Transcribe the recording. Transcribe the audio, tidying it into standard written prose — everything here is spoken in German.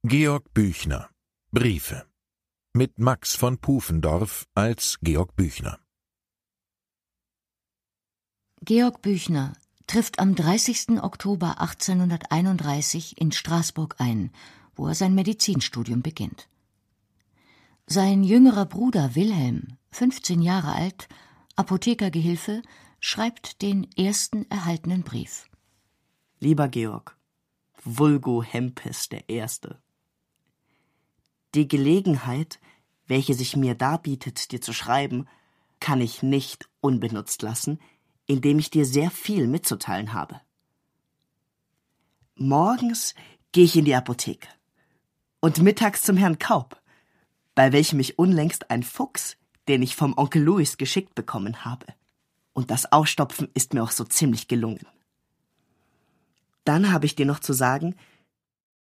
Georg Büchner. Briefe. Mit Max von Pufendorf als Georg Büchner. Georg Büchner trifft am 30. Oktober 1831 in Straßburg ein, wo er sein Medizinstudium beginnt. Sein jüngerer Bruder Wilhelm, 15 Jahre alt, Apothekergehilfe, schreibt den ersten erhaltenen Brief. Lieber Georg, Vulgo Hempes der Erste. Die Gelegenheit, welche sich mir darbietet, dir zu schreiben, kann ich nicht unbenutzt lassen, indem ich dir sehr viel mitzuteilen habe. Morgens gehe ich in die Apotheke und mittags zum Herrn Kaup, bei welchem ich unlängst ein Fuchs, den ich vom Onkel Louis geschickt bekommen habe. Und das Ausstopfen ist mir auch so ziemlich gelungen. Dann habe ich dir noch zu sagen,